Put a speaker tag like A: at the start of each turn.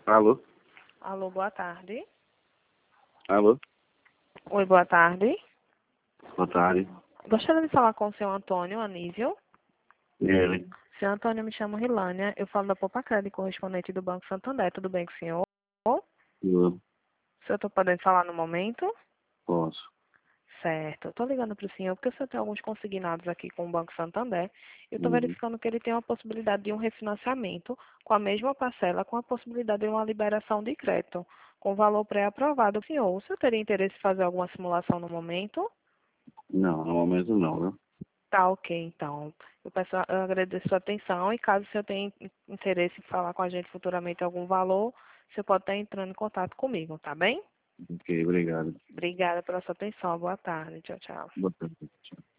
A: Alô?
B: Alô, boa tarde.
A: Alô?
B: Oi, boa tarde.
A: Boa tarde.
B: Gostaria de falar com o senhor Antônio Anísio.
A: Ele.
B: Senhor Antônio, eu me chamo Rilânia. Eu falo da Poupa Crédito, correspondente do Banco Santander. Tudo bem com o senhor? O
A: Eu
B: senhor está podendo falar no momento?
A: posso.
B: Certo. Eu estou ligando para o senhor porque o senhor tem alguns consignados aqui com o Banco Santander. Eu estou
A: Uhum.
B: verificando que ele tem uma possibilidade de um refinanciamento com a mesma parcela, com a possibilidade de uma liberação de crédito, com valor pré-aprovado. O senhor teria interesse em fazer alguma simulação no momento?
A: Não, no momento não, né?
B: Tá, ok, então. Eu agradeço a sua atenção e caso o senhor tenha interesse em falar com a gente futuramente algum valor, você pode estar entrando em contato comigo, tá bem?
A: Ok, obrigado.
B: Obrigada pela sua atenção. Boa tarde. Tchau, tchau.
A: Boa tarde. Tchau.